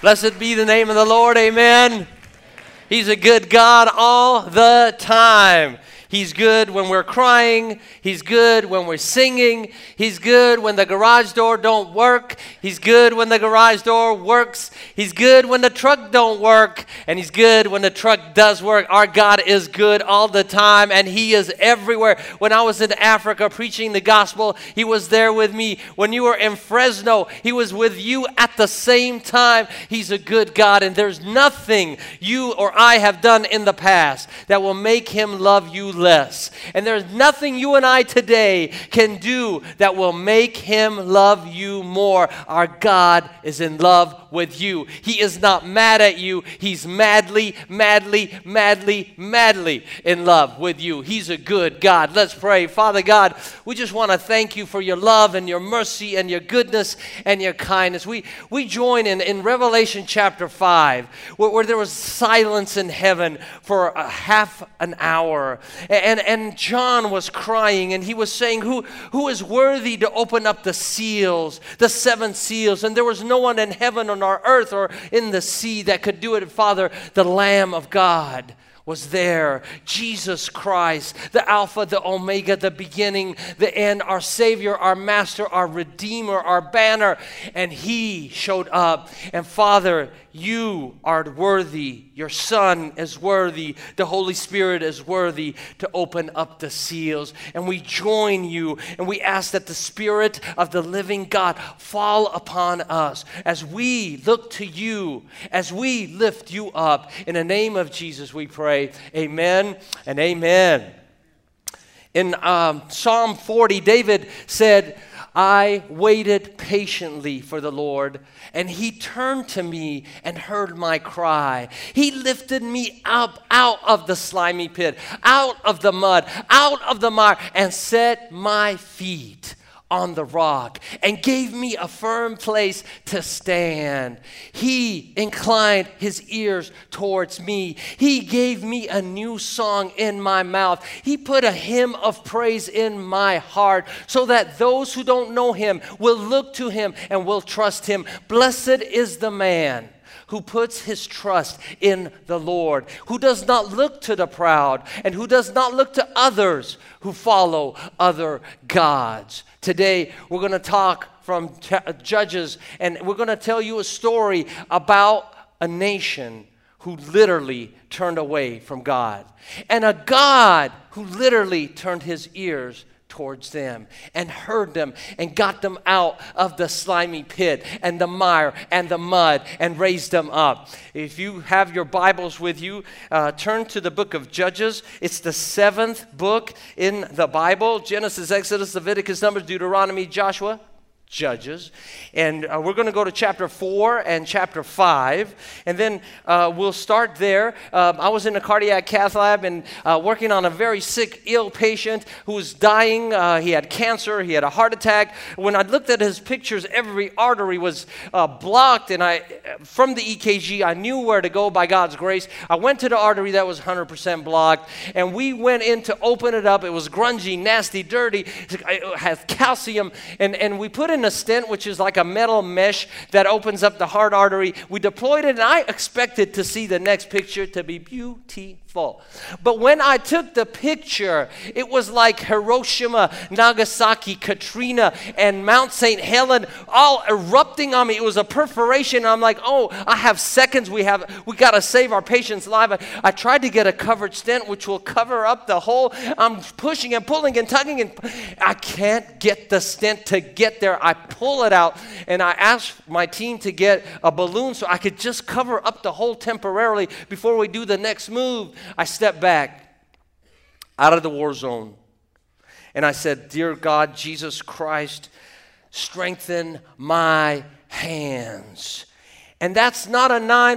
Blessed be the name of the Lord, amen. He's a good God all the time. He's good when we're crying. He's good when we're singing. He's good when the garage door don't work. He's good when the garage door works. He's good when the truck don't work. And He's good when the truck does work. Our God is good all the time, and He is everywhere. When I was in Africa preaching the gospel, He was there with me. When you were in Fresno, He was with you at the same time. He's a good God, and there's nothing you or I have done in the past that will make Him love you less. And there's nothing you and I today can do that will make Him love you more. Our God is in love with you. He is not mad at you. He's madly, madly, madly, madly in love with you. He's a good God. Let's pray. Father God, we just want to thank You for Your love and Your mercy and Your goodness and Your kindness. We join in Revelation chapter 5 where there was silence in heaven for a half an hour. And John was crying, and he was saying, who is worthy to open up the seals, the seven seals? And there was no one in heaven, on our earth, or in the sea that could do it. Father, the Lamb of God was there. Jesus Christ, the Alpha, the Omega, the beginning, the end, our Savior, our Master, our Redeemer, our banner. And He showed up. And Father, You are worthy. Your Son is worthy. The Holy Spirit is worthy to open up the seals. And we join You, and we ask that the Spirit of the living God fall upon us as we look to You, as we lift You up. In the name of Jesus we pray. Amen and amen. In Psalm 40, David said, I waited patiently for the Lord, and He turned to me and heard my cry. He lifted me up out of the slimy pit, out of the mud, out of the mire, and set my feet on the rock, and gave me a firm place to stand. He inclined His ears towards me. He gave me a new song in my mouth. He put a hymn of praise in my heart, so that those who don't know Him will look to Him and will trust Him. Blessed is the man who puts his trust in the Lord, who does not look to the proud, and who does not look to others who follow other gods. Today, we're going to talk from Judges, and we're going to tell you a story about a nation who literally turned away from God, and a God who literally turned His ears towards them and heard them and got them out of the slimy pit and the mire and the mud and raised them up. If you have your Bibles with you, turn to the book of Judges. It's the 7th book in the Bible. Genesis, Exodus, Leviticus, Numbers, Deuteronomy, Joshua, Judges. And we're going to go to chapter 4 and chapter 5, and then we'll start there. I was in a cardiac cath lab and working on a very sick, ill patient who was dying. He had cancer. He had a heart attack. When I looked at his pictures, every artery was blocked, and from the EKG, I knew where to go by God's grace. I went to the artery that was 100% blocked, and we went in to open it up. It was grungy, nasty, dirty. It had calcium, and we put in a stent, which is like a metal mesh that opens up the heart artery. We deployed it, and I expected to see the next picture to be beautiful. But when I took the picture, it was like Hiroshima, Nagasaki, Katrina, and Mount St. Helen all erupting on me. It was a perforation, and I'm like, oh, I have seconds. We got to save our patient's life. I tried to get a covered stent, which will cover up the hole. I'm pushing and pulling and tugging, and I can't get the stent to get there. I pull it out, and I asked my team to get a balloon so I could just cover up the hole temporarily before we do the next move. I stepped back out of the war zone, and I said, Dear God, Jesus Christ, strengthen my hands. And that's not a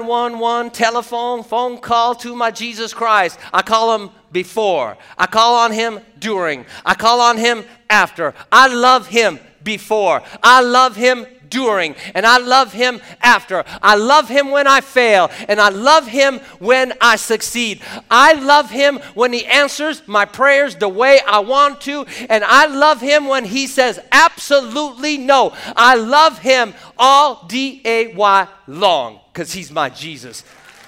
911 phone call to my Jesus Christ. I call Him before. I call on Him during. I call on Him after. I love Him before. I love Him during, and I love Him after. I love Him when I fail, and I love Him when I succeed. I love Him when He answers my prayers the way I want to, and I love Him when He says absolutely no. I love Him all day long. because he's my Jesus.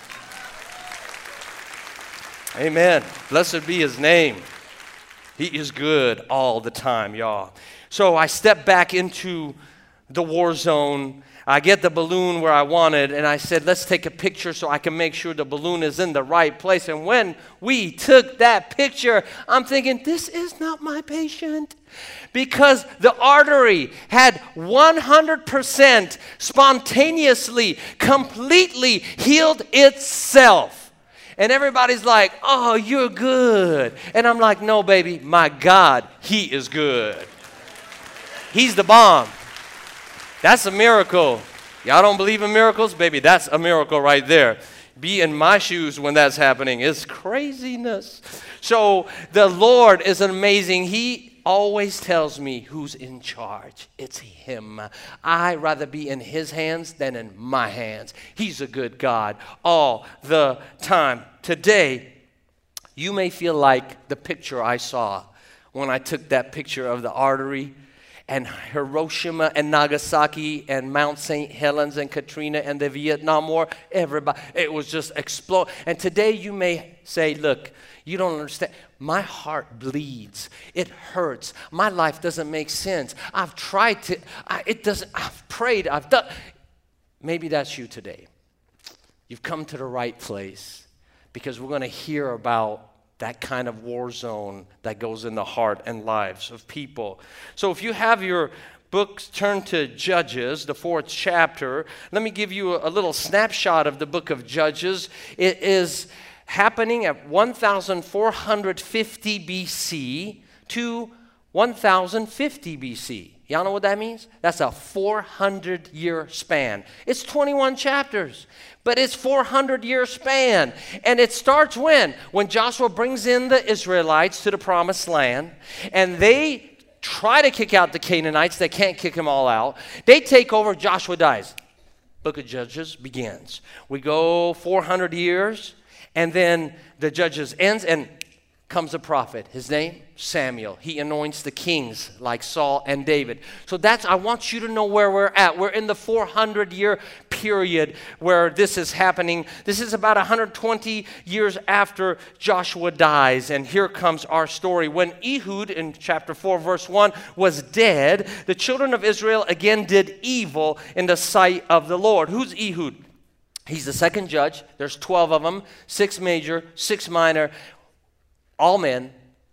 Amen. Blessed be his name. He is good all the time, y'all. So I step back into the war zone. I get the balloon where I wanted, and I said, let's take a picture so I can make sure the balloon is in the right place. And when we took that picture, I'm thinking, this is not my patient. Because the artery had 100% spontaneously, completely healed itself. And everybody's like, oh, you're good. And I'm like, no, baby, my God, he is good. He's the bomb. That's a miracle. Y'all don't believe in miracles? Baby, that's a miracle right there. Be in my shoes when that's happening. It's craziness. So the Lord is amazing. He always tells me who's in charge. It's him. I'd rather be in his hands than in my hands. He's a good God all the time. Today, you may feel like the picture I saw when I took that picture of the artery and Hiroshima and Nagasaki and Mount St. Helens and Katrina and the Vietnam War. Everybody, it was just explode. And today you may say, look, you don't understand. My heart bleeds. It hurts. My life doesn't make sense. I've tried to, I've prayed, I've done. Maybe that's you today. You've come to the right place because we're going to hear about that kind of war zone that goes in the heart and lives of people. So if you have your books, turn to Judges, the 4th chapter. Let me give you a little snapshot of the book of Judges. It is happening at 1450 BC to 1050 BC. Y'all know what that means? That's a 400-year span. It's 21 chapters, but it's 400-year span. And it starts when? When Joshua brings in the Israelites to the promised land, and they try to kick out the Canaanites. They can't kick them all out. They take over. Joshua dies. Book of Judges begins. We go 400 years, and then the Judges ends, and comes a prophet. His name? Samuel. He anoints the kings like Saul and David. So I want you to know where we're at. We're in the 400-year period where this is happening. This is about 120 years after Joshua dies. And here comes our story. When Ehud, in chapter 4, verse 1, was dead, the children of Israel again did evil in the sight of the Lord. Who's Ehud? He's the second judge. There's 12 of them, 6 major, 6 minor. All men,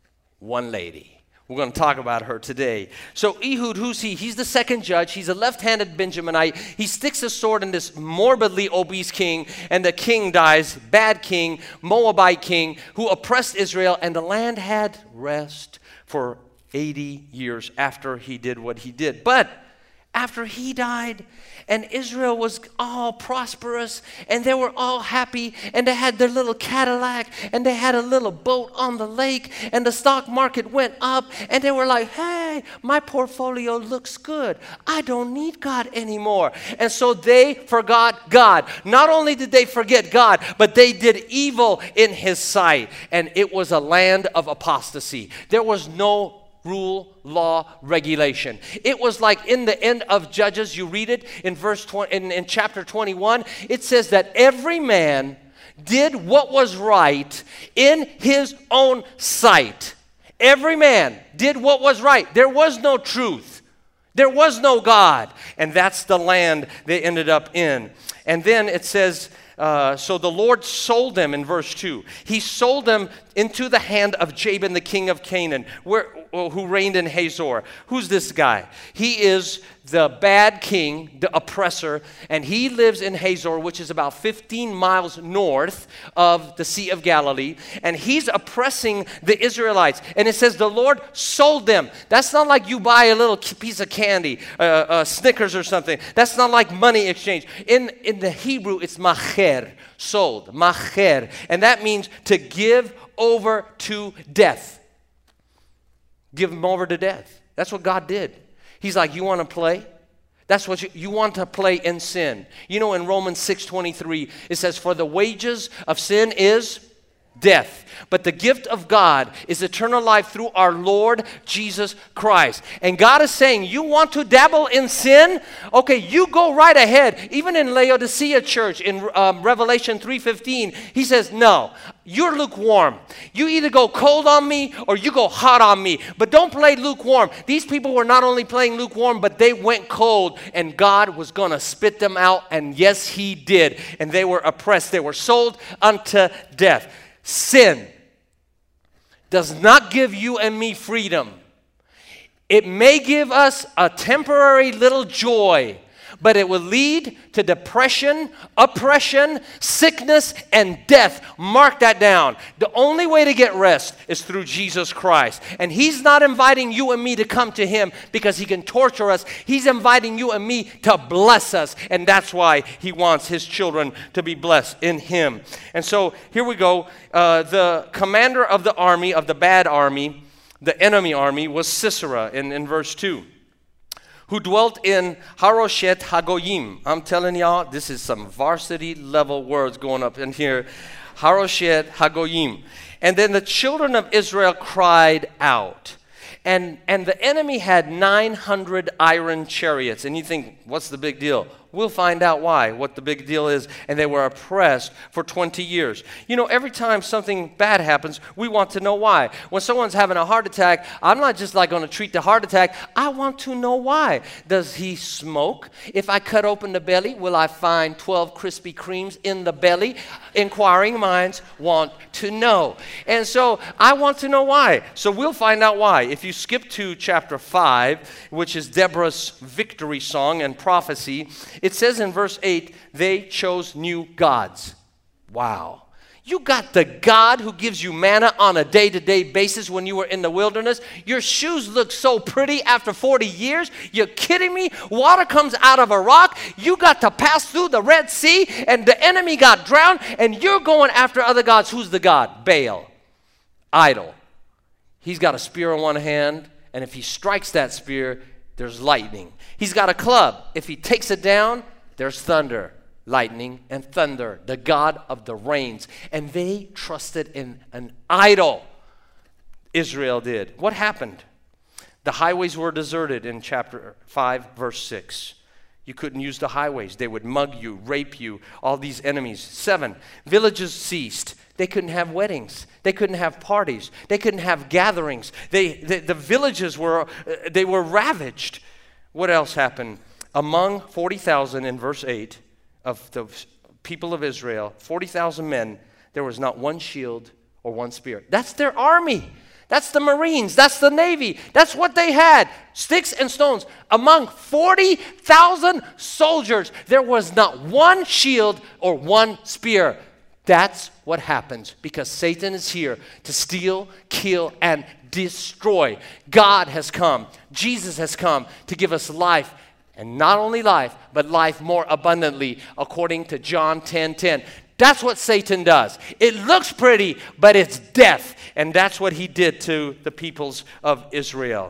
1 lady. We're going to talk about her today. So Ehud, who's he? He's the second judge. He's a left-handed Benjaminite. He sticks a sword in this morbidly obese king, and the king dies. Bad king, Moabite king, who oppressed Israel, and the land had rest for 80 years after he did what he did. But after he died, and Israel was all prosperous, and they were all happy, and they had their little Cadillac, and they had a little boat on the lake, and the stock market went up, and they were like, hey, my portfolio looks good. I don't need God anymore. And so they forgot God. Not only did they forget God, but they did evil in his sight, and it was a land of apostasy. There was no rule, law, regulation. It was like in the end of Judges, you read it in verse 20, in chapter 21, it says that every man did what was right in his own sight. Every man did what was right. There was no truth. There was no God. And that's the land they ended up in. And then it says, so the Lord sold them in verse 2. He sold them into the hand of Jabin, the king of Canaan, who reigned in Hazor. Who's this guy? He is the bad king, the oppressor, and he lives in Hazor, which is about 15 miles north of the Sea of Galilee, and he's oppressing the Israelites. And it says the Lord sold them. That's not like you buy a little piece of candy, Snickers or something. That's not like money exchange. In the Hebrew, it's macher, sold, macher, and that means to give over to death. Give them over to death. That's what God did. He's like, you want to play? That's what you want to play in sin. You know, in Romans 6:23, it says, for the wages of sin is death. But the gift of God is eternal life through our Lord Jesus Christ. And God is saying, you want to dabble in sin? Okay, you go right ahead. Even in Laodicea church, in Revelation 3:15, he says, no, you're lukewarm. You either go cold on me or you go hot on me. But don't play lukewarm. These people were not only playing lukewarm, but they went cold. And God was going to spit them out. And yes, he did. And they were oppressed. They were sold unto death. Sin does not give you and me freedom. It may give us a temporary little joy, but it will lead to depression, oppression, sickness, and death. Mark that down. The only way to get rest is through Jesus Christ. And he's not inviting you and me to come to him because he can torture us. He's inviting you and me to bless us. And that's why he wants his children to be blessed in him. And so here we go. The commander of the army, of the bad army, the enemy army, was Sisera in verse 2. Who dwelt in Harosheth Hagoyim. I'm telling y'all, this is some varsity level words going up in here. Harosheth Hagoyim. And then the children of Israel cried out. And the enemy had 900 iron chariots. And you think, what's the big deal? We'll find out why, what the big deal is. And they were oppressed for 20 years. You know, every time something bad happens, we want to know why. When someone's having a heart attack, I'm not just like going to treat the heart attack. I want to know why. Does he smoke? If I cut open the belly, will I find 12 Krispy Kremes in the belly? Inquiring minds want to know. And so I want to know why. So we'll find out why. If you skip to chapter 5, which is Deborah's victory song and prophecy, it says in verse 8, they chose new gods. Wow. You got the God who gives you manna on a day-to-day basis when you were in the wilderness. Your shoes look so pretty after 40 years. You're kidding me? Water comes out of a rock. You got to pass through the Red Sea, and the enemy got drowned, and you're going after other gods. Who's the God? Baal. Idol. He's got a spear in one hand, and if he strikes that spear, there's lightning. He's got a club. If he takes it down, there's thunder, lightning, and thunder, the God of the rains. And they trusted in an idol. Israel did. What happened? The highways were deserted in chapter 5, verse 6. You couldn't use the highways. They would mug you, rape you, all these enemies. 7, villages ceased. They couldn't have weddings. They couldn't have parties. They couldn't have gatherings. The villages were ravaged. What else happened? Among 40,000 in verse 8 of the people of Israel, 40,000 men, there was not one shield or one spear. That's their army. That's the Marines. That's the Navy. That's what they had. Sticks and stones. Among 40,000 soldiers, there was not one shield or one spear. That's what happens because Satan is here to steal, kill, and destroy. God has come. Jesus has come to give us life, and not only life, but life more abundantly, according to John 10:10. That's what Satan does. It looks pretty, but it's death, and that's what he did to the peoples of Israel.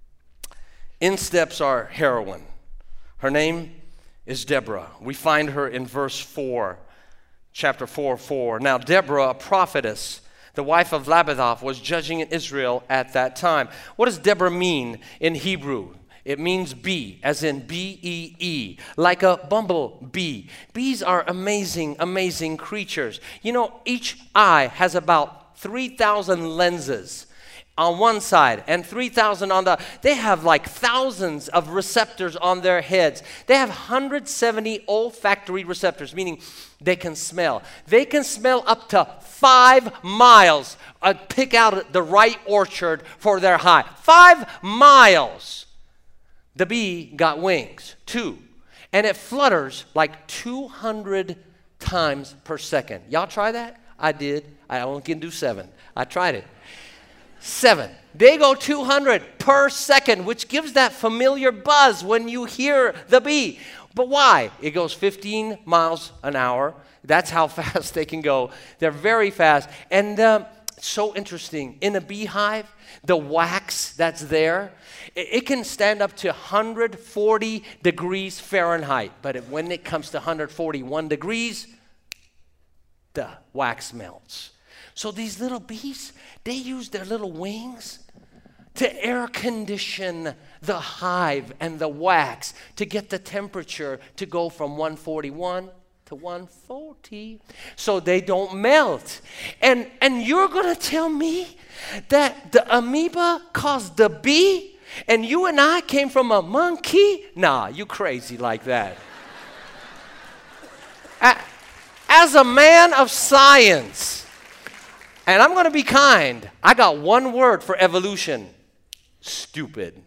In steps our heroine. Her name is Deborah. We find her in verse 4. Chapter 4:4. Now Deborah, a prophetess, the wife of Lapidoth, was judging in Israel at that time. What does Deborah mean in Hebrew? It means bee, as in B-E-E, like a bumblebee. Bees are amazing, amazing creatures. You know, each eye has about 3,000 lenses on one side and 3,000 on the. They have like thousands of receptors on their heads. They have 170 olfactory receptors, meaning they can smell. They can smell up to 5 miles. Pick out the right orchard for their hive. 5 miles. The bee got wings, 2. And it flutters like 200 times per second. Y'all try that? I did. I only can do 7. I tried it. 7. They go 200 per second, which gives that familiar buzz when you hear the bee. But why? It goes 15 miles an hour. That's how fast they can go. They're very fast. And it's so interesting. In a beehive, the wax that's there, it can stand up to 140 degrees Fahrenheit. But when it comes to 141 degrees, the wax melts. So these little bees, they use their little wings to air condition the hive and the wax to get the temperature to go from 141 to 140 so they don't melt. And you're going to tell me that the amoeba caused the bee and you and I came from a monkey? Nah, you crazy like that. As a man of science, and I'm going to be kind, I got one word for evolution: stupid.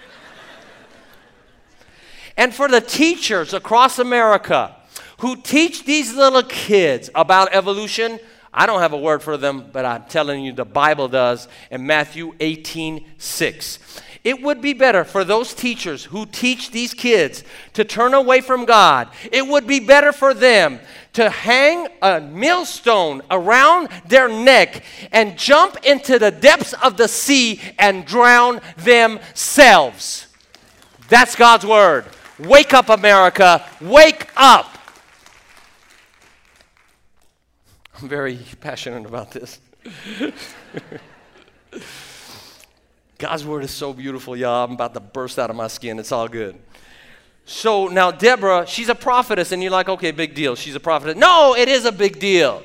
And for the teachers across America who teach these little kids about evolution, I don't have a word for them, but I'm telling you the Bible does in Matthew 18:6. It would be better for those teachers who teach these kids to turn away from God. It would be better for them to hang a millstone around their neck and jump into the depths of the sea and drown themselves. That's God's word. Wake up, America. Wake up. I'm very passionate about this. God's word is so beautiful, y'all. I'm about to burst out of my skin. It's all good. So now Deborah, she's a prophetess, and you're like, okay, big deal. She's a prophetess. No, it is a big deal.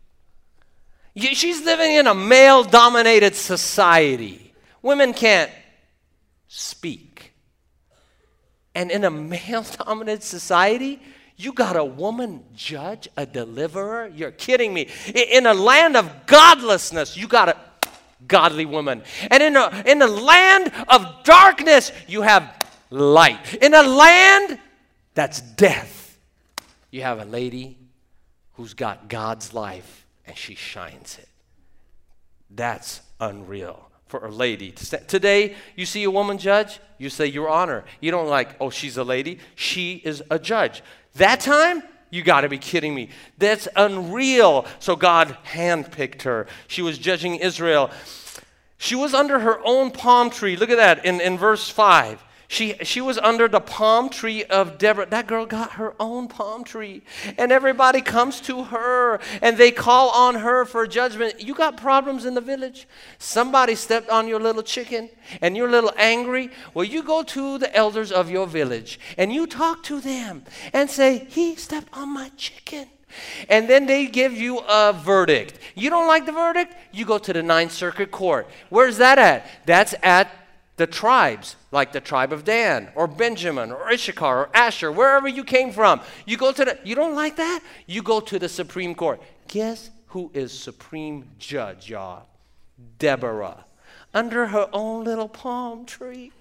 She's living in a male-dominated society. Women can't speak. And in a male-dominated society, you got a woman judge, a deliverer? You're kidding me. In a land of godlessness, you got a godly woman. And in a land of darkness, you have light. In a land that's death, you have a lady who's got God's life and she shines it. That's unreal for a lady to stand. Today, you see a woman judge, you say, Your Honor. You don't like, oh, she's a lady. She is a judge. That time, you got to be kidding me. That's unreal. So God handpicked her. She was judging Israel. She was under her own palm tree. Look at that in verse 5. She was under the palm tree of Deborah. That girl got her own palm tree. And everybody comes to her and they call on her for judgment. You got problems in the village? Somebody stepped on your little chicken and you're a little angry? Well, you go to the elders of your village and you talk to them and say, he stepped on my chicken. And then they give you a verdict. You don't like the verdict? You go to the Ninth Circuit Court. Where's that at? That's at the tribes, like the tribe of Dan or Benjamin or Issachar or Asher, wherever you came from. You go to you don't like that? You go to the Supreme Court. Guess who is supreme judge, y'all? Deborah, under her own little palm tree.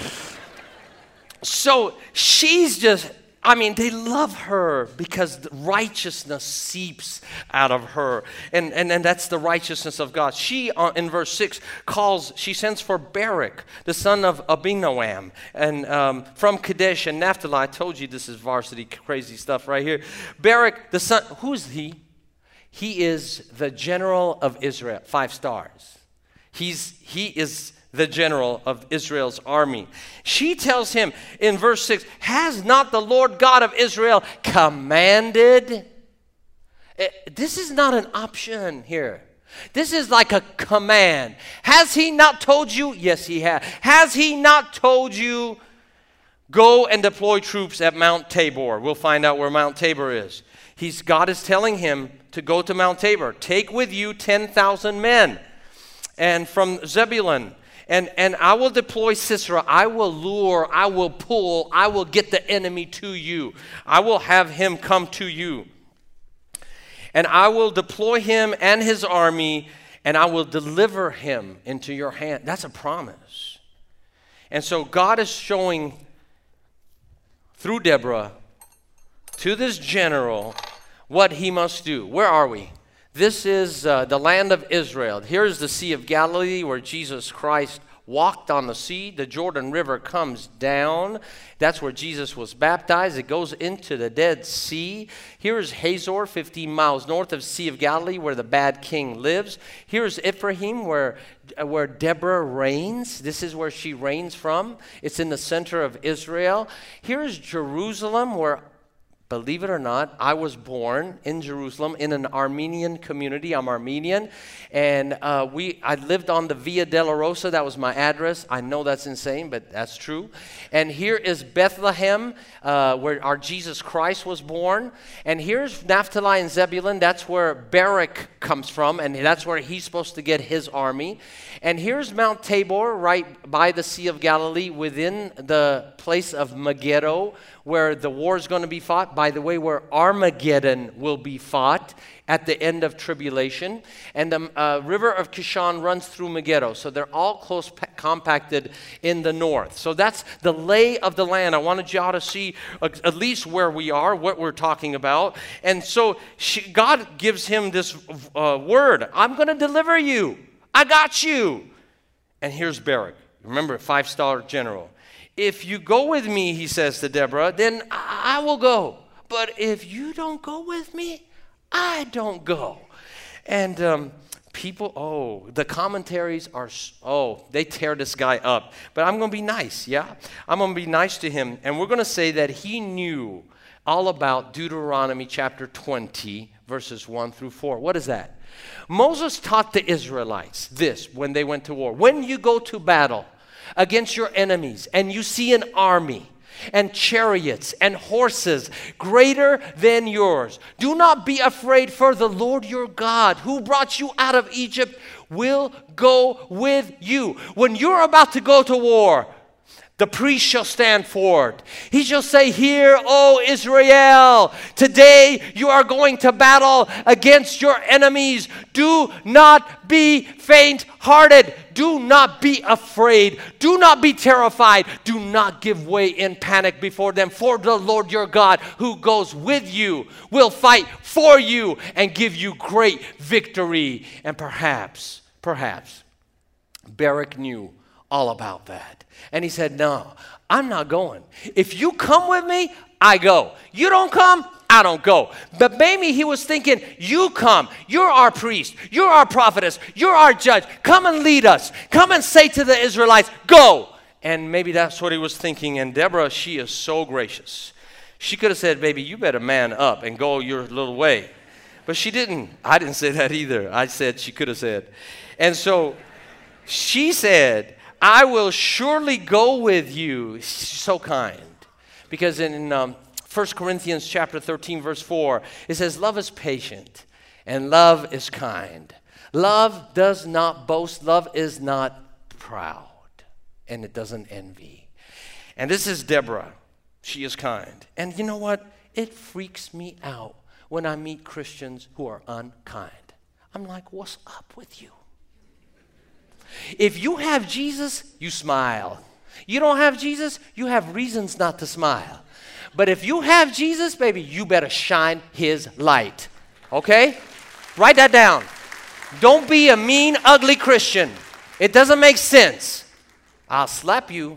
So she's just, they love her because righteousness seeps out of her. And that's the righteousness of God. She, in verse 6, she sends for Barak, the son of Abinoam, and from Kadesh and Naphtali. I told you this is varsity crazy stuff right here. Barak, the son, who's he? He is the general of Israel, 5 stars. He is the general of Israel's army. She tells him in verse 6, has not the Lord God of Israel commanded? This is not an option here. This is like a command. Has he not told you? Yes, he has. Has he not told you, go and deploy troops at Mount Tabor? We'll find out where Mount Tabor is. God is telling him to go to Mount Tabor. Take with you 10,000 men. And from Zebulun, and I will deploy Sisera. I will lure, I will pull, I will get the enemy to you. I will have him come to you. And I will deploy him and his army, and I will deliver him into your hand. That's a promise. And so God is showing through Deborah to this general what he must do. Where are we? This is the land of Israel. Here's the Sea of Galilee where Jesus Christ walked on the sea. The Jordan River comes down. That's where Jesus was baptized. It goes into the Dead Sea. Here's Hazor, 15 miles north of Sea of Galilee, where the bad king lives. Here's Ephraim, where Deborah reigns. This is where she reigns from. It's in the center of Israel. Here's Jerusalem, where Believe it or not, I was born in Jerusalem in an Armenian community. I'm Armenian. And I lived on the Via Dolorosa. That was my address. I know that's insane, but that's true. And here is Bethlehem, where our Jesus Christ was born. And here's Naphtali and Zebulun. That's where Barak comes from, and that's where he's supposed to get his army. And here's Mount Tabor, right by the Sea of Galilee, within the place of Megiddo, where the war is going to be fought. By the way, where Armageddon will be fought at the end of tribulation. And the river of Kishon runs through Megiddo. So they're all close compacted in the north. So that's the lay of the land. I wanted y'all to see at least where we are, what we're talking about. And so God gives him this word. I'm going to deliver you. I got you. And here's Barak. Remember, 5-star general. If you go with me, he says to Deborah, then I will go. But if you don't go with me, I don't go. And the commentaries are, they tear this guy up. But I'm going to be nice, yeah? I'm going to be nice to him. And we're going to say that he knew all about Deuteronomy chapter 20, verses 1 through 4. What is that? Moses taught the Israelites this when they went to war. When you go to battle against your enemies and you see an army and chariots and horses greater than yours, do not be afraid, for the Lord your God, who brought you out of Egypt, will go with you. When you're about to go to war, the priest shall stand forward. He shall say, hear, O Israel, today you are going to battle against your enemies. Do not be faint-hearted. Do not be afraid. Do not be terrified. Do not give way in panic before them. For the Lord your God, who goes with you, will fight for you and give you great victory. And perhaps, Barak knew all about that. And he said, no, I'm not going. If you come with me, I go. You don't come, I don't go. But maybe he was thinking, you come. You're our priest. You're our prophetess. You're our judge. Come and lead us. Come and say to the Israelites, go. And maybe that's what he was thinking. And Deborah, she is so gracious. She could have said, baby, you better man up and go your little way. But she didn't. I didn't say that either. I said she could have said. And so she said, I will surely go with you. She's so kind. Because in 1 Corinthians chapter 13, verse 4, it says, love is patient and love is kind. Love does not boast. Love is not proud. And it doesn't envy. And this is Deborah. She is kind. And you know what? It freaks me out when I meet Christians who are unkind. I'm like, what's up with you? If you have Jesus, you smile. You don't have Jesus, you have reasons not to smile. But if you have Jesus, baby, you better shine his light. Okay? Write that down. Don't be a mean, ugly Christian. It doesn't make sense. I'll slap you.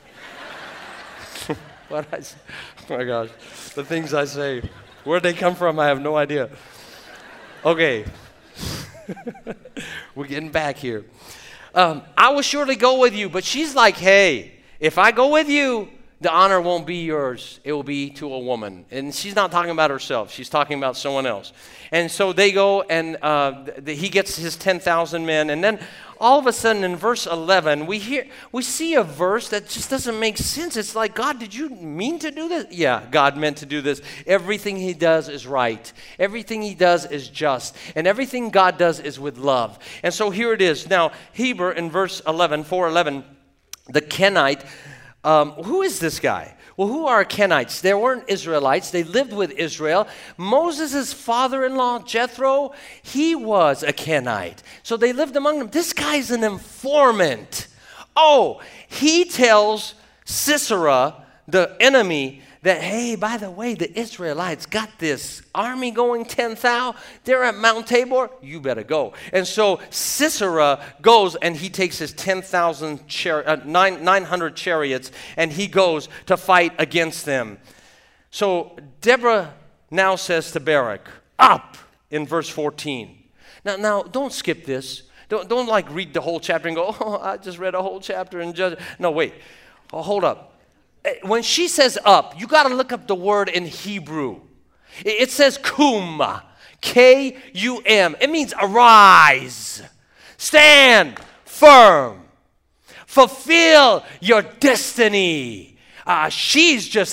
What I say? Oh my gosh. The things I say. Where'd they come from? I have no idea. Okay. We're getting back here. I will surely go with you. But she's like, hey, if I go with you, the honor won't be yours. It will be to a woman. And she's not talking about herself. She's talking about someone else. And so they go, and he gets his 10,000 men. And then all of a sudden in verse 11, we see a verse that just doesn't make sense. It's like, God, did you mean to do this? Yeah, God meant to do this. Everything he does is right. Everything he does is just. And everything God does is with love. And so here it is. Now, Heber in verse 11, 4:11, the Kenite. Who is this guy? Well, who are Kenites? They weren't Israelites. They lived with Israel. Moses' father-in-law, Jethro, he was a Kenite. So they lived among them. This guy's an informant. Oh, he tells Sisera, the enemy, that, hey, by the way, the Israelites got this army going, 10,000. They're at Mount Tabor. You better go. And so Sisera goes, and he takes his 900 chariots, and he goes to fight against them. So Deborah now says to Barak, up, in verse 14. Now don't skip this. Don't like read the whole chapter and go, oh, I just read a whole chapter and judge. No, wait. Oh, hold up. When she says up, you got to look up the word in Hebrew. It says kum, K-U-M. It means arise, stand firm, fulfill your destiny. She's just,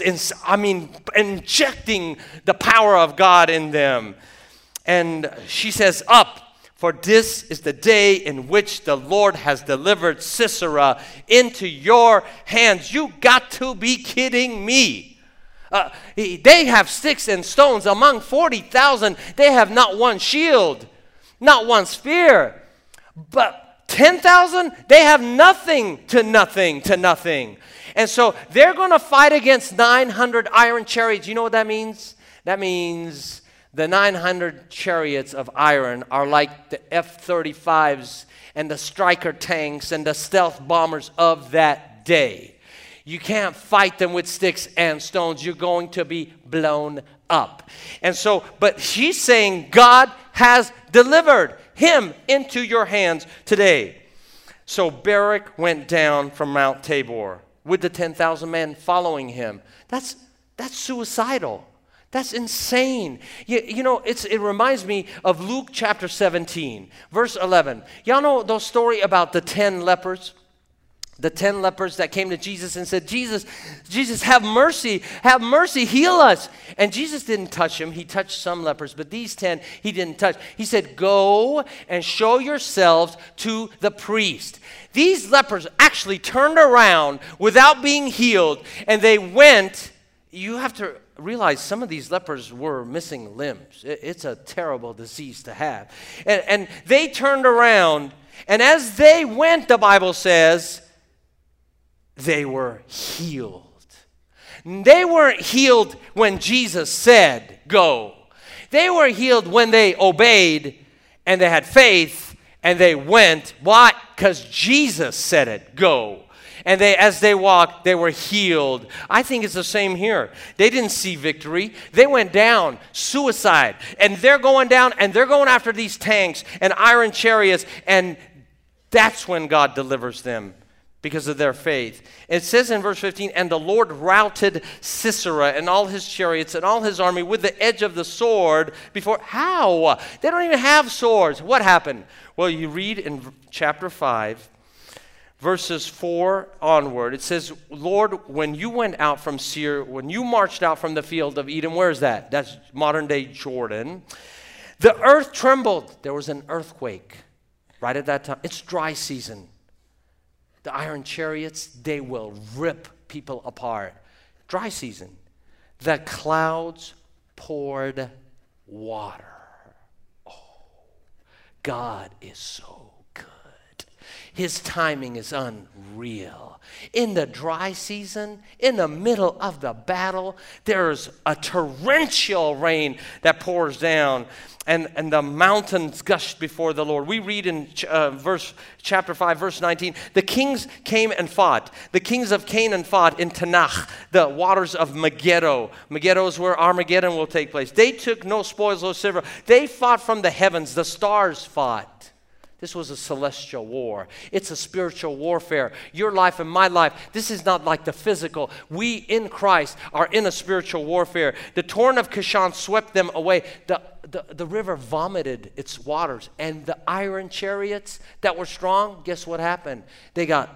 injecting the power of God in them. And she says, up, for this is the day in which the Lord has delivered Sisera into your hands. You got to be kidding me. They have sticks and stones. Among 40,000, they have not one shield, not one spear. But 10,000, they have nothing to nothing to nothing. And so they're going to fight against 900 iron chariots. You know what that means? That means the 900 chariots of iron are like the F-35s and the Stryker tanks and the stealth bombers of that day. You can't fight them with sticks and stones. You're going to be blown up. And so, but she's saying God has delivered him into your hands today. So Barak went down from Mount Tabor with the 10,000 men following him. That's suicidal. That's insane. You know, it reminds me of Luke chapter 17, verse 11. Y'all know the story about the 10 lepers? The 10 lepers that came to Jesus and said, Jesus, have mercy, heal us. And Jesus didn't touch him. He touched some lepers, but these 10 he didn't touch. He said, go and show yourselves to the priest. These lepers actually turned around without being healed, and they went. You have to realize some of these lepers were missing limbs. It's a terrible disease to have. And they turned around, and as they went, the Bible says, they were healed. They weren't healed when Jesus said, go. They were healed when they obeyed, and they had faith, and they went. Why? Because Jesus said it, go. And as they walked, they were healed. I think it's the same here. They didn't see victory. They went down, suicide. And they're going down, and they're going after these tanks and iron chariots. And that's when God delivers them because of their faith. It says in verse 15, and the Lord routed Sisera and all his chariots and all his army with the edge of the sword before. How? They don't even have swords. What happened? Well, you read in chapter 5, verses 4 onward, it says, Lord, when you went out from Seir, when you marched out from the field of Edom, where is that? That's modern-day Jordan. The earth trembled. There was an earthquake right at that time. It's dry season. The iron chariots, they will rip people apart. Dry season. The clouds poured water. Oh, God is so good. His timing is unreal. In the dry season, in the middle of the battle, there's a torrential rain that pours down, and the mountains gushed before the Lord. We read in chapter 5, verse 19, the kings came and fought. The kings of Canaan fought in Tanakh, the waters of Megiddo. Megiddo is where Armageddon will take place. They took no spoils or silver. They fought from the heavens. The stars fought. This was a celestial war. It's a spiritual warfare. Your life and my life, this is not like the physical. We in Christ are in a spiritual warfare. The torrent of Kishon swept them away. The river vomited its waters. And the iron chariots that were strong, guess what happened? They got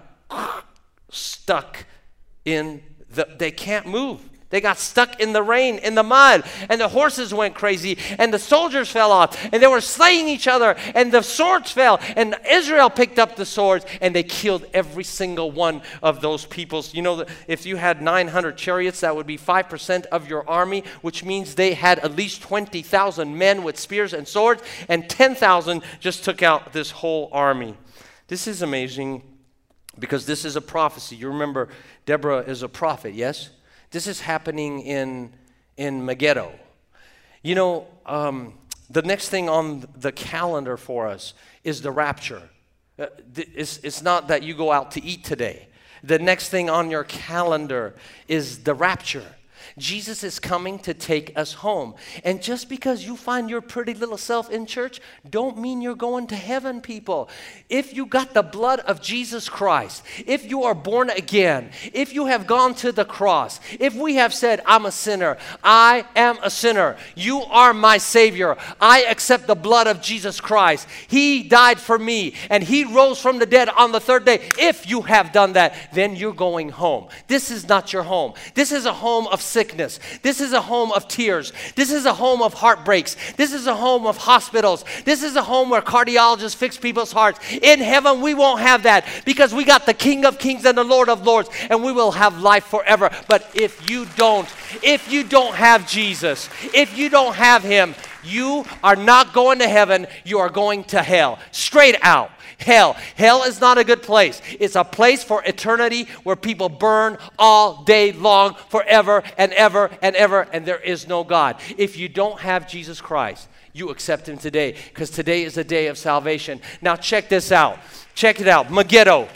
stuck in they can't move. They got stuck in the rain, in the mud, and the horses went crazy, and the soldiers fell off, and they were slaying each other, and the swords fell, and Israel picked up the swords, and they killed every single one of those peoples. You know, if you had 900 chariots, that would be 5% of your army, which means they had at least 20,000 men with spears and swords, and 10,000 just took out this whole army. This is amazing because this is a prophecy. You remember Deborah is a prophet, yes? This is happening in Megiddo. You know, the next thing on the calendar for us is the rapture. It's not that you go out to eat today. The next thing on your calendar is the rapture. Jesus is coming to take us home. And just because you find your pretty little self in church, don't mean you're going to heaven, people. If you got the blood of Jesus Christ, if you are born again, if you have gone to the cross, if we have said, I'm a sinner, I am a sinner, you are my Savior, I accept the blood of Jesus Christ, He died for me, and He rose from the dead on the third day. If you have done that, then you're going home. This is not your home. This is a home of sickness. This is a home of tears. This is a home of heartbreaks. This is a home of hospitals. This is a home where cardiologists fix people's hearts. In heaven, we won't have that because we got the King of Kings and the Lord of Lords, and we will have life forever. But if you don't have Jesus, if you don't have Him, you are not going to heaven. You are going to hell. Straight out. Hell. Hell is not a good place. It's a place for eternity where people burn all day long, forever and ever and ever, and there is no God. If you don't have Jesus Christ, you accept Him today, because today is a day of salvation. Now check this out. Check it out. Megiddo.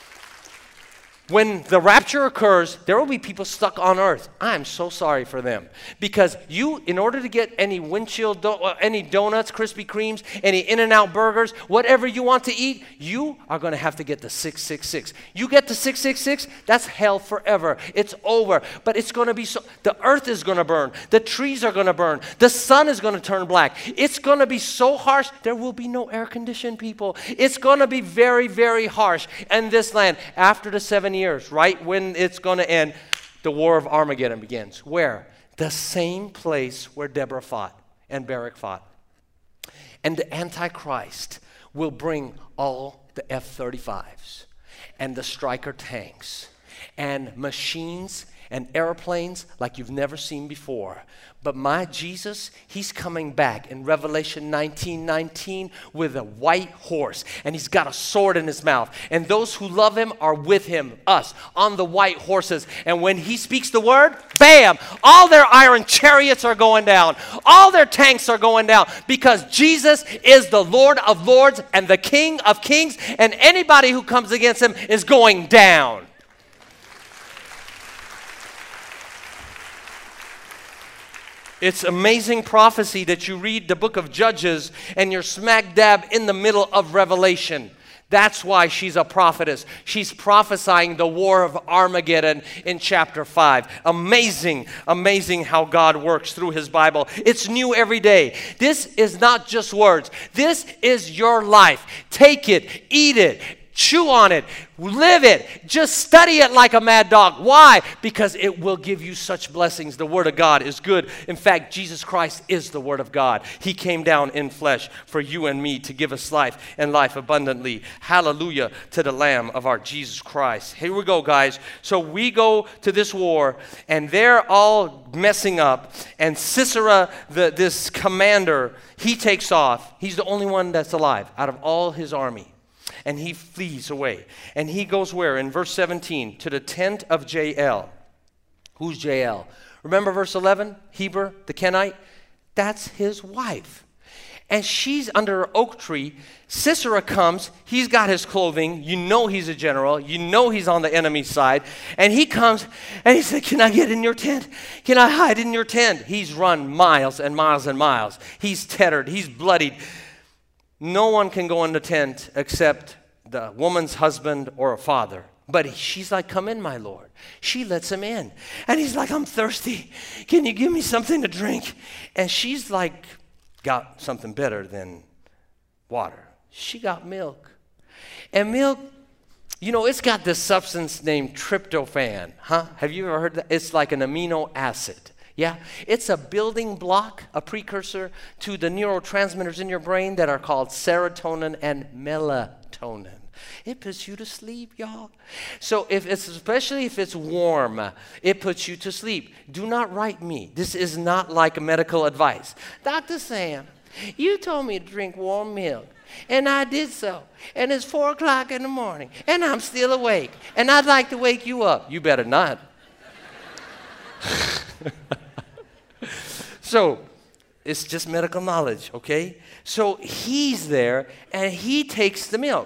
When the rapture occurs, there will be people stuck on earth. I'm so sorry for them. Because you, in order to get any any donuts, Krispy Kremes, any In-N-Out burgers, whatever you want to eat, you are going to have to get the 666. You get the 666, that's hell forever. It's over. But it's going to be so, the earth is going to burn. The trees are going to burn. The sun is going to turn black. It's going to be so harsh, there will be no air conditioned, people. It's going to be very, very harsh in this land. After the 7 years, right when it's going to end, the war of Armageddon begins. Where? The same place where Deborah fought and Barak fought. And the Antichrist will bring all the F-35s and the Stryker tanks and machines and airplanes like you've never seen before. But my Jesus, He's coming back in Revelation 19:19 with a white horse, and He's got a sword in His mouth. And those who love Him are with Him, us, on the white horses. And when He speaks the word, bam, all their iron chariots are going down. All their tanks are going down, because Jesus is the Lord of lords and the King of kings, and anybody who comes against Him is going down. It's amazing prophecy that you read the book of Judges and you're smack dab in the middle of Revelation. That's why she's a prophetess. She's prophesying the war of Armageddon in chapter 5. Amazing, amazing how God works through His Bible. It's new every day. This is not just words. This is your life. Take it, eat it, chew on it, live it. Just study it like a mad dog. Why? Because it will give you such blessings. The Word of God is good. In fact, Jesus Christ is the Word of God. He came down in flesh for you and me to give us life and life abundantly. Hallelujah to the Lamb of our Jesus Christ. Here we go, guys. So we go to this war, and they're all messing up. And Sisera, this commander, he takes off. He's the only one that's alive out of all his army. And he flees away. And he goes where? In verse 17, to the tent of Jael. Who's Jael? Remember verse 11? Heber, the Kenite? That's his wife. And she's under an oak tree. Sisera comes. He's got his clothing. You know he's a general. You know he's on the enemy's side. And he comes and he said, can I get in your tent? Can I hide in your tent? He's run miles and miles and miles. He's tethered. He's bloodied. No one can go in the tent except the woman's husband or a father. But she's like, come in, my Lord. She lets him in. And he's like, I'm thirsty. Can you give me something to drink? And she's like, got something better than water. She got milk. And milk, you know, it's got this substance named tryptophan. Have you ever heard that? It's like an amino acid. Yeah, it's a building block, a precursor to the neurotransmitters in your brain that are called serotonin and melatonin. It puts you to sleep, y'all. So especially if it's warm, it puts you to sleep. Do not write me. This is not like medical advice. Dr. Sam, you told me to drink warm milk, and I did so. And it's 4 o'clock in the morning, and I'm still awake, and I'd like to wake you up. You better not. So, it's just medical knowledge, okay? So, he's there, and he takes the milk.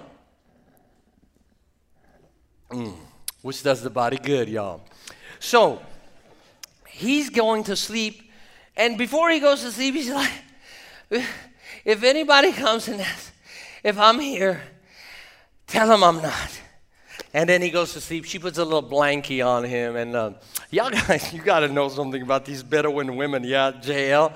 Which does the body good, y'all. So, he's going to sleep. And before he goes to sleep, he's like, if anybody comes and asks if I'm here, tell him I'm not. And then he goes to sleep. She puts a little blankie on him. And y'all guys, you got to know something about these Bedouin women. Yeah, JL.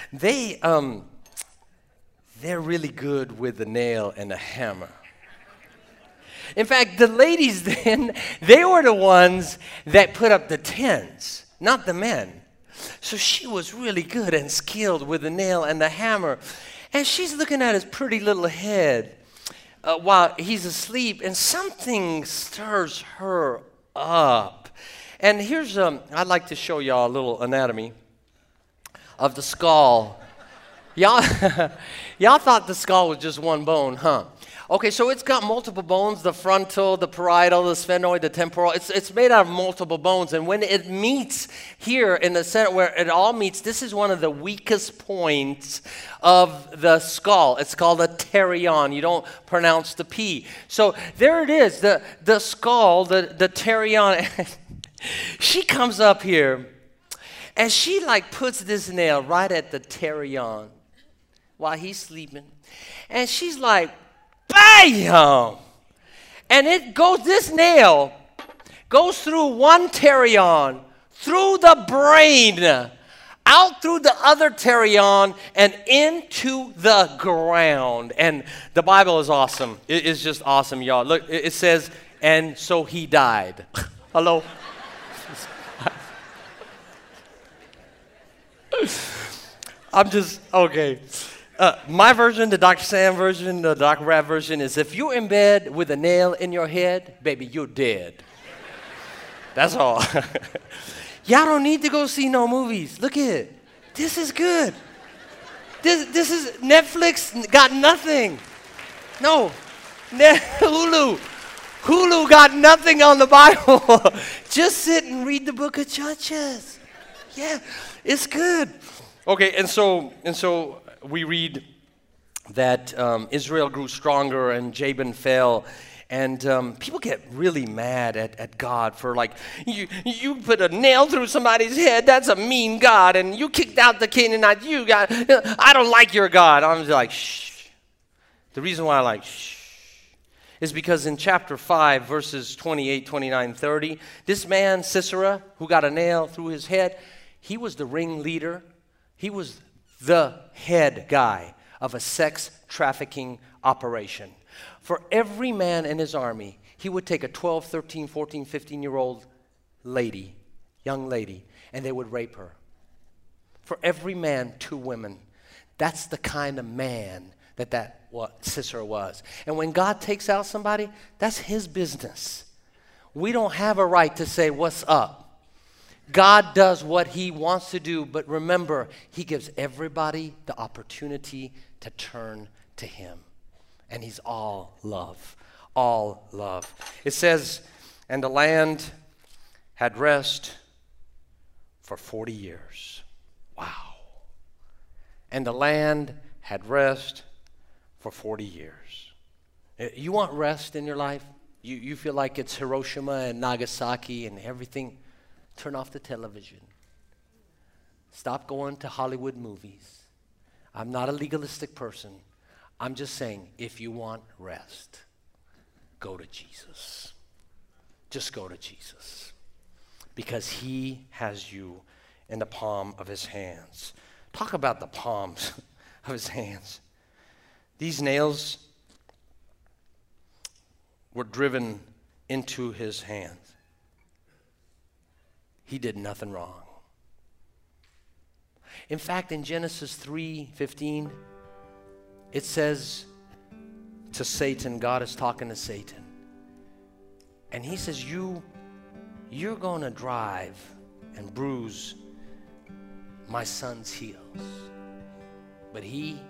They're really good with the nail and the hammer. In fact, the ladies then, they were the ones that put up the tents, not the men. So she was really good and skilled with the nail and the hammer. And she's looking at his pretty little head while he's asleep, and something stirs her up. And here's, I'd like to show y'all a little anatomy of the skull. Y'all thought the skull was just one bone, huh? Okay, so it's got multiple bones, the frontal, the parietal, the sphenoid, the temporal. It's made out of multiple bones. And when it meets here in the center where it all meets, this is one of the weakest points of the skull. It's called a pterion. You don't pronounce the P. So there it is, the skull, the pterion. She comes up here, and she like puts this nail right at the pterion while he's sleeping. And she's like, bam! And this nail goes through one pterion, through the brain, out through the other pterion, and into the ground. And the Bible is awesome. It is just awesome, y'all. Look, it says, and so he died. Hello? Okay. My version, the Dr. Sam version, the Dr. Rap version is if you're in bed with a nail in your head, baby, you're dead. That's all. Y'all don't need to go see no movies. Look at it. This is good. This is Netflix got nothing. No. Hulu. Hulu got nothing on the Bible. Just sit and read the book of Judges. Yeah, it's good. Okay, and so we read that Israel grew stronger and Jabin fell. And people get really mad at God for like, you put a nail through somebody's head, that's a mean God. And you kicked out the Canaanites, I don't like your God. I'm just like, shh. The reason why I like shh is because in chapter 5, verses 28, 29, 30, this man, Sisera, who got a nail through his head, he was the ringleader. He was the head guy of a sex trafficking operation. For every man in his army, he would take a 12, 13, 14, 15-year-old lady, young lady, and they would rape her. For every man, 2 women. That's the kind of man that what Sisera was. And when God takes out somebody, that's his business. We don't have a right to say, what's up? God does what he wants to do, but remember, he gives everybody the opportunity to turn to him. And he's all love, all love. It says, and the land had rest for 40 years. Wow. And the land had rest for 40 years. You want rest in your life? You feel like it's Hiroshima and Nagasaki and everything? Turn off the television. Stop going to Hollywood movies. I'm not a legalistic person. I'm just saying, if you want rest, go to Jesus. Just go to Jesus. Because he has you in the palm of his hands. Talk about the palms of his hands. These nails were driven into his hands. He did nothing wrong. In fact, in Genesis 3:15, it says to Satan, God is talking to Satan. And he says, you're going to drive and bruise my son's heels. But he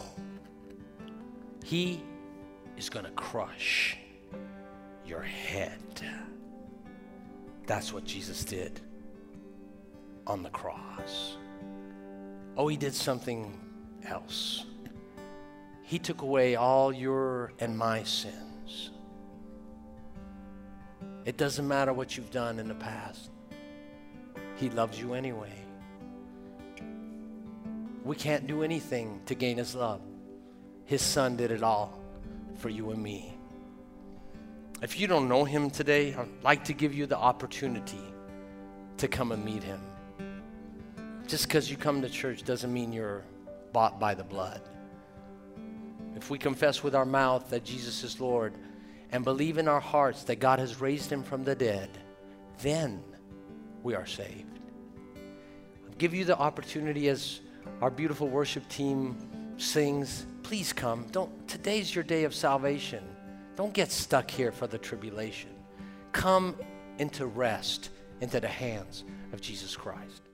is going to crush your head. That's what Jesus did on the cross. Oh, he did something else. He took away all your and my sins. It doesn't matter what you've done in the past. He loves you anyway. We can't do anything to gain his love. His son did it all for you and me. If you don't know him today, I'd like to give you the opportunity to come and meet him. Just because you come to church doesn't mean you're bought by the blood. If we confess with our mouth that Jesus is Lord and believe in our hearts that God has raised him from the dead, then we are saved. I'll give you the opportunity as our beautiful worship team sings. Please come. Today's your day of salvation. Don't get stuck here for the tribulation. Come into rest into the hands of Jesus Christ.